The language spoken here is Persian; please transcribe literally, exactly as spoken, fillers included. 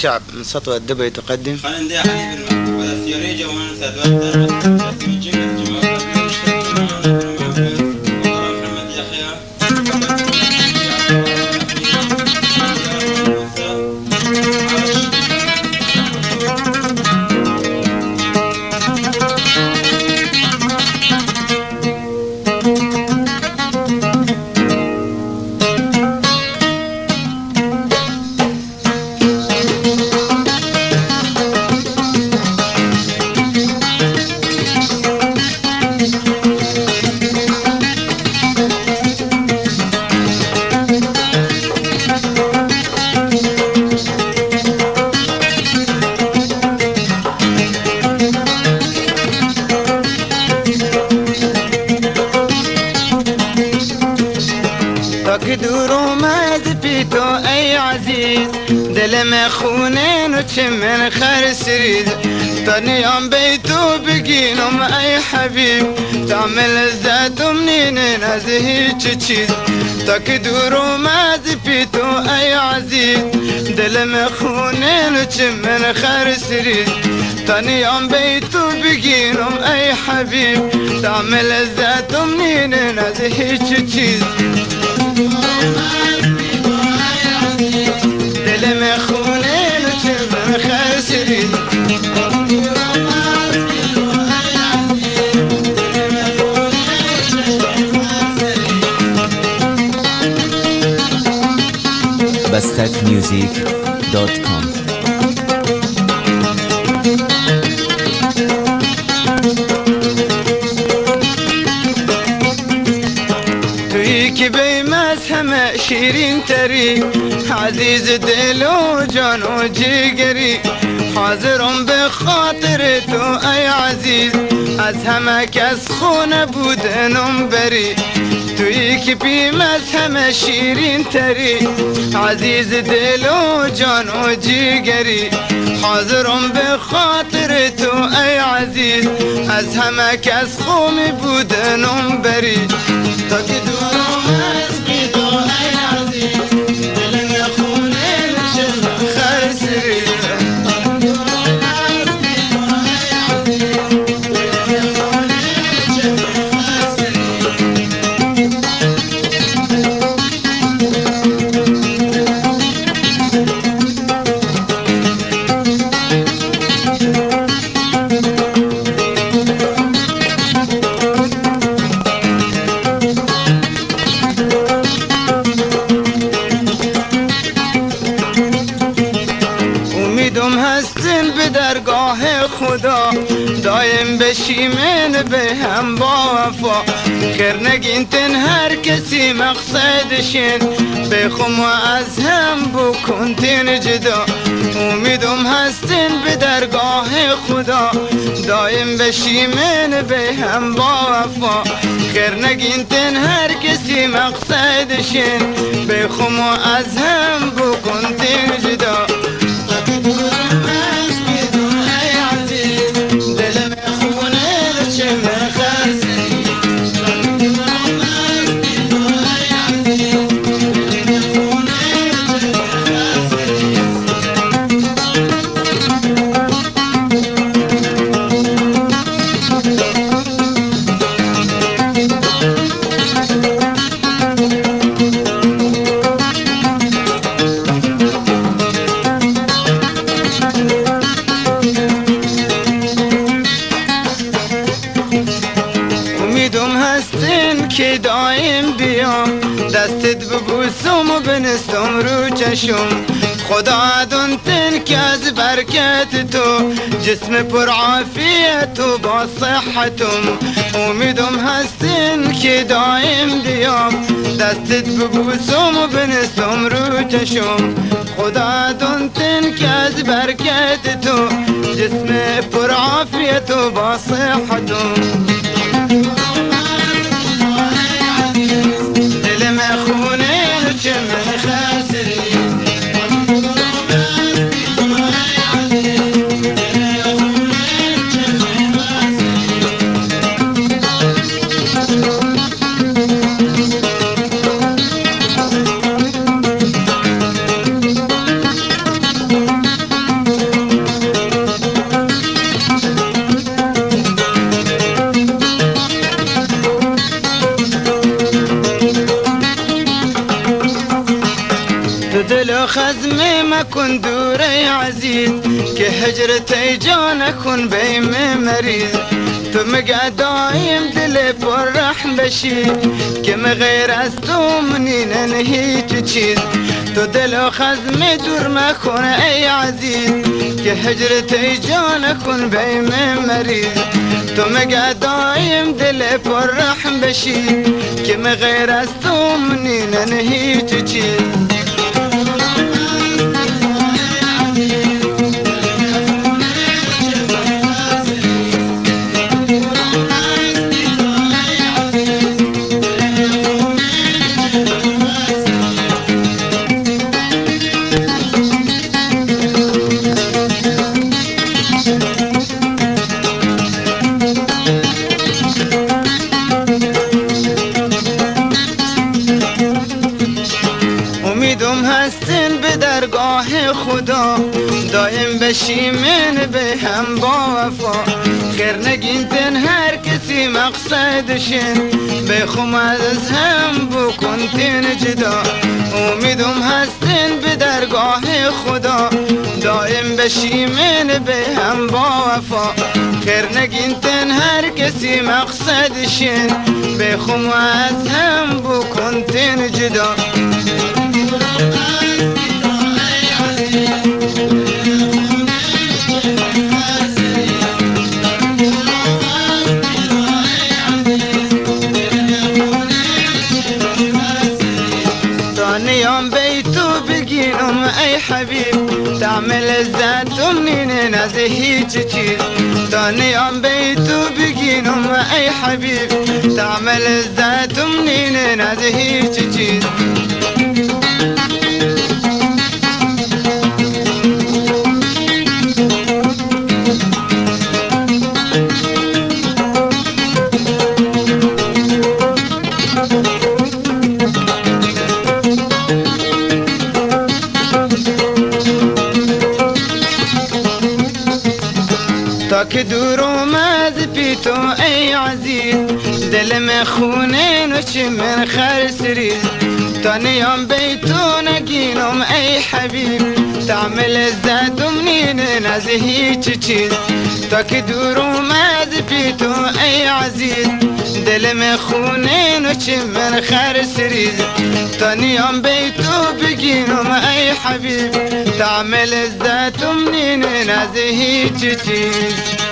شعب من سطوة الدبي تقدم خلينا ندي حليب المكتوب على السيوريجا وننسى دوات من جنة جماعة محمد يحيى دورو ما زبيتو اي عزيز دل مخونين وشمن خير سريد تاني يوم بيتو بقينهم اي حبيب تعمل ذات منين نازهي تشيز تاك دورو ما زبيتو اي عزيز دل مخونين وشمن خير سريد تاني يوم بيتو بقينهم اي حبيب تعمل ذات منين نازهي تشيز دل مخونين وشمن خير سريد بستك ميوزيك دوت كوم. تويك بي مسهم شيرين تري عزيز دلو جان وجيقري حاضرهم بخاطرتو اي عزيز از همك از خون بودنم بری تویی که بی مذهب شیرین تری عزیز دل و جان و جیگری حاضرم به خاطر تو ای عزیز از همه کس خومی بودنم بری تا که دورم از بی تو ای عزیز دل نخونه نشم خرسری امیدم هستیم به درگاه خدا دایم بشیمن به هم با وفا خیر نگین تن هر کسی مقصدشین بخم و از هم بکن تن جدا امیدم هستیم به درگاه خدا دایم بشیمن به هم با وفا خیر نگین تن هر کسی مقصدشین بخم و از هم بکن تن جدا امیدم هستین که دایم بیام دستت ببوسم و بنستم رو چشم خدا دونتن که از برکت تو جسم پر عافیت و با صحتم امیدم هستین که دایم بیام دستت ببوسم و بنستم رو چشم خدا دونتن که از برکت تو جسم پر عافیت و با صحتم دل مخونه چمن خسری نکن دور ای عزیز که هجرت جان نکن بیم مریض تو مگه دایم دل پر رحم بشی که من غیر از تو منینن هیچ چیز تو دل و خزم دور مکن ای عزیز که هجرت جان نکن بیم مریض تو مگه دایم دل پر رحم بشی که من غیر از تو منینن هیچ چیز امیدم هستین به درگاه خدا دایم بشی من به هم با وفا خیر نگین تن هر کسی مقصدشین به خم از هم بکن تن جدا امیدم هستین به درگاه خدا دایم بشی من به هم با وفا خیر نگین تن هر کسی مقصدشین به خم از هم بکن تن جدا نیام بیتو بگینم ای حبیب تعمل عزت منین از هیچ چیز تا نیام بیتو بگینم ای حبیب تعمل عزت منین از هیچ چیز تا که دور اومد پی تو ای عزیز دلم خونه نوچه من خرسریز تا نیام بی تو نگینم ای حبیب تعمل عزت منین از هیچ چیز تا که دور اومد پی تو ای عزیز دلم خونه نوچه من خرسریز تا نیام بی تو بگینم ای حبیب تعمل عزت منین از هیچ چیز